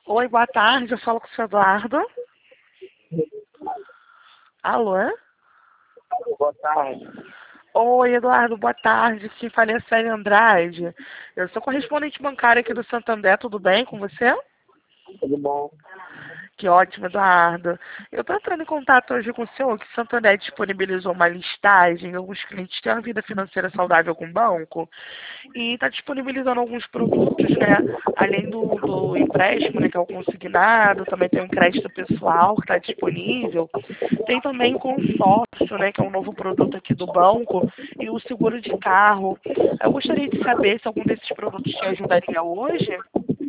Oi, boa tarde. Eu falo com o seu Eduardo. Alô? Boa tarde. Oi, Eduardo, boa tarde. Quem fala é a Célia Andrade. Eu sou correspondente bancária aqui do Santander. Tudo bem com você? Tudo bom? Que ótimo, Eduardo. Eu estou entrando em contato hoje com o senhor, que o Santander disponibilizou uma listagem. Alguns clientes têm uma vida financeira saudável com o banco e está disponibilizando alguns produtos, né? Além do empréstimo, né, que é o consignado, também tem um crédito pessoal que está disponível. Tem também o consórcio, né, que é um novo produto aqui do banco, e o seguro de carro. Eu gostaria de saber se algum desses produtos te ajudaria hoje.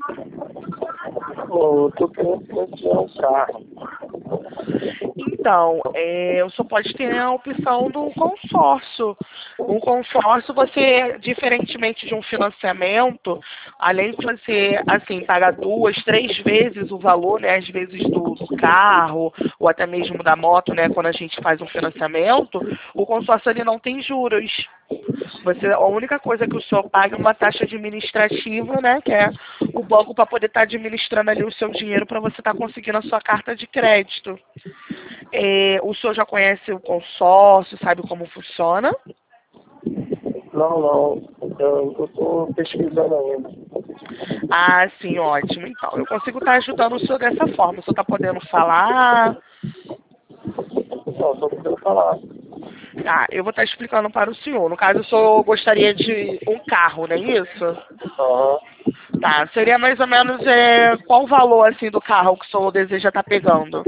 Eu tô querendo financiar um carro. Então, o senhor pode ter a opção do consórcio. Um consórcio, você, diferentemente de um financiamento, além de você, assim, pagar duas, três vezes o valor, né, às vezes do carro, ou até mesmo da moto, né, quando a gente faz um financiamento, o consórcio ele não tem juros. A única coisa que o senhor paga é uma taxa administrativa, né? Que é o banco para poder estar administrando ali o seu dinheiro para você estar conseguindo a sua carta de crédito. O senhor já conhece o consórcio, sabe como funciona? Não. Eu tô pesquisando ainda. Ah, sim, ótimo. Então, eu consigo estar ajudando o senhor dessa forma. O senhor está podendo falar? Não, só querendo falar. Tá, eu vou estar explicando para o senhor. No caso, o senhor gostaria de um carro, não é isso? Aham. Tá, seria mais ou menos qual o valor assim do carro que o senhor deseja estar pegando?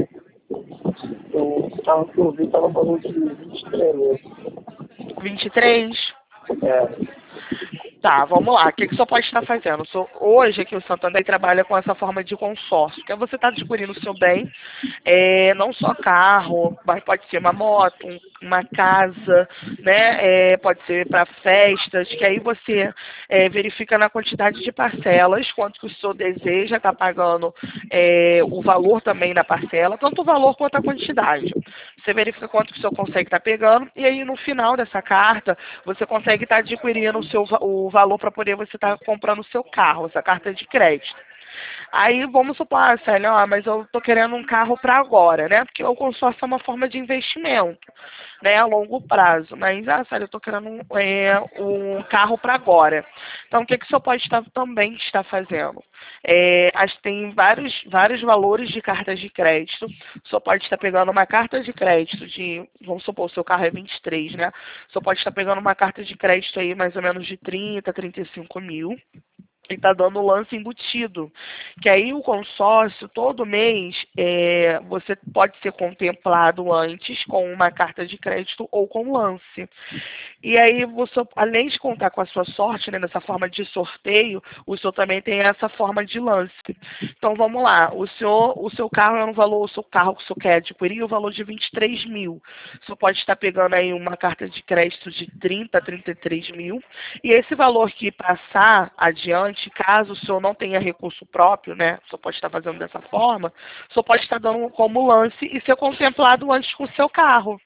O carro que eu vi tava falando de 23 mil. 23. É. Tá, vamos lá. O que o senhor pode estar fazendo? Hoje aqui o Santander trabalha com essa forma de consórcio, que é você estar adquirindo o seu bem, não só carro, mas pode ser uma moto, uma casa, né? Pode ser para festas, que aí você verifica na quantidade de parcelas, quanto que o senhor deseja estar pagando o valor também da parcela, tanto o valor quanto a quantidade. Você verifica quanto que o senhor consegue estar pegando, e aí no final dessa carta, você consegue estar adquirindo o valor para poder você estar comprando o seu carro, essa carta de crédito. Aí vamos supor, Célia, mas eu tô querendo um carro para agora, né? Porque o consórcio é uma forma de investimento, né? A longo prazo. Mas, Célia, eu tô querendo um carro para agora. Então, o que o senhor pode também estar fazendo? Acho que tem vários valores de cartas de crédito. O senhor pode estar pegando uma carta de crédito vamos supor, o seu carro é 23, né? O senhor pode estar pegando uma carta de crédito aí mais ou menos de 35 mil e está dando lance embutido. Que aí o consórcio, todo mês, você pode ser contemplado antes com uma carta de crédito ou com lance. E aí, você, além de contar com a sua sorte, né, nessa forma de sorteio, o senhor também tem essa forma de lance. Então, vamos lá. O seu carro é um valor, o seu carro que o senhor quer adquirir, o valor de 23 mil. O senhor pode estar pegando aí uma carta de crédito de 30, 33 mil. E esse valor que passar adiante, caso o senhor não tenha recurso próprio, né, o senhor pode estar fazendo dessa forma, o senhor pode estar dando como lance e ser contemplado antes com o seu carro.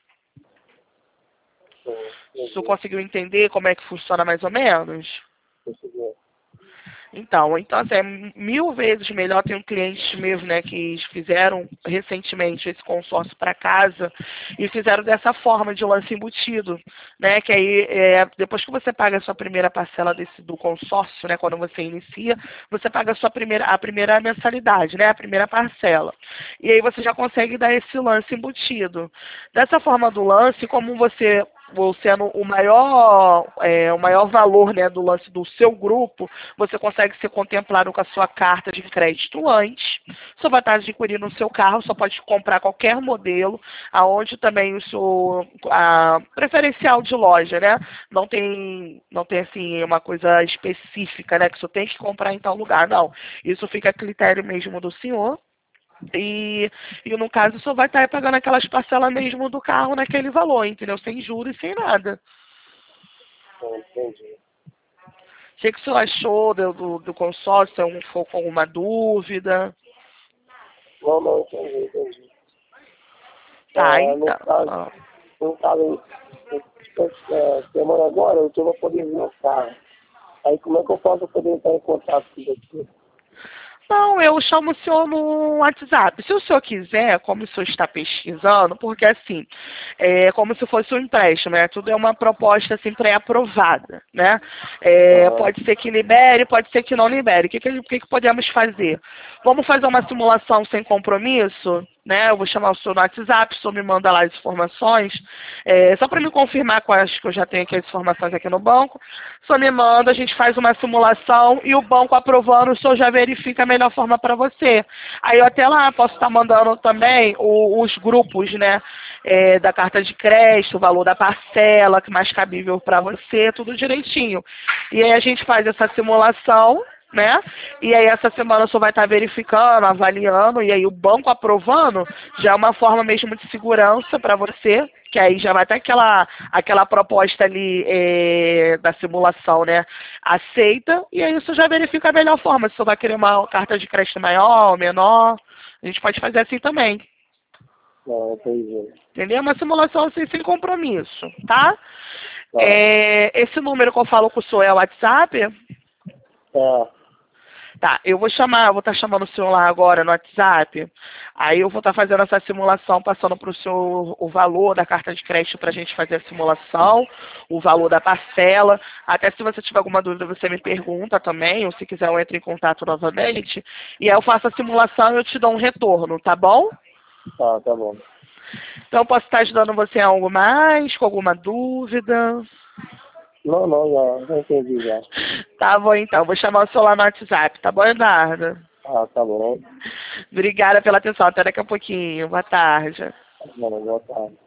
O senhor Entendi. conseguiu entender como é que funciona mais ou menos? Consegui. Então, assim, é 1000 vezes melhor. Tem um cliente mesmo, né, que fizeram recentemente esse consórcio para casa e fizeram dessa forma de lance embutido, né, que aí depois que você paga a sua primeira parcela do consórcio, né, quando você inicia, você paga a primeira mensalidade, né, a primeira parcela. E aí você já consegue dar esse lance embutido. Dessa forma do lance, como você sendo o maior valor, né, do lance do seu grupo, você consegue ser contemplado com a sua carta de crédito antes. Só vai estar adquirindo o seu carro, só pode comprar qualquer modelo, aonde também o seu preferencial de loja, né? Não tem assim uma coisa específica, né, que só tem que comprar em tal lugar, não. Isso fica a critério mesmo do senhor. E no caso, só vai estar pagando aquelas parcelas mesmo do carro naquele valor, entendeu? Sem juros e sem nada. Entendi. O que o senhor achou do consórcio? Ficou com alguma dúvida? Não, entendi. Tá, No então. caso, Ó. no caso, semana agora, eu tô pra poder vir no carro. Aí como é que eu posso poder entrar em contato com você? Não, eu chamo o senhor no WhatsApp. Se o senhor quiser, como o senhor está pesquisando, porque assim, é como se fosse um empréstimo, né? Tudo é uma proposta assim pré-aprovada, né? Aham. Pode ser que libere, pode ser que não libere. O que podemos fazer? Vamos fazer uma simulação sem compromisso? Né? Eu vou chamar o senhor no WhatsApp, o senhor me manda lá as informações, só para me confirmar quais que eu já tenho aqui as informações aqui no banco. O senhor me manda, a gente faz uma simulação e o banco aprovando, o senhor já verifica a melhor forma para você. Aí eu até lá posso estar mandando também os grupos, né, da carta de crédito, o valor da parcela, que é mais cabível para você, tudo direitinho. E aí a gente faz essa simulação, né? E aí essa semana o senhor vai estar verificando, avaliando, e aí o banco aprovando já é uma forma mesmo de segurança para você, que aí já vai ter aquela proposta ali da simulação, né? Aceita, e aí isso já verifica a melhor forma. Se o senhor vai querer uma carta de crédito maior, menor, a gente pode fazer assim também. Não, entendi. Entendeu? Uma simulação assim, sem compromisso, tá? Tá. Esse número que eu falo com o senhor é o WhatsApp? É. Tá, eu vou estar chamando o senhor lá agora no WhatsApp, aí eu vou estar fazendo essa simulação, passando para o senhor o valor da carta de crédito para a gente fazer a simulação, o valor da parcela, até se você tiver alguma dúvida você me pergunta também, ou se quiser eu entro em contato novamente, e aí eu faço a simulação e eu te dou um retorno, tá bom? Tá bom. Então eu posso estar ajudando você em algo mais, com alguma dúvida? Não, já entendi já. Tá bom então, vou chamar o senhor lá no WhatsApp, tá bom, Eduardo? Tá bom. Obrigada pela atenção. Até daqui a pouquinho. Boa tarde. Boa tarde.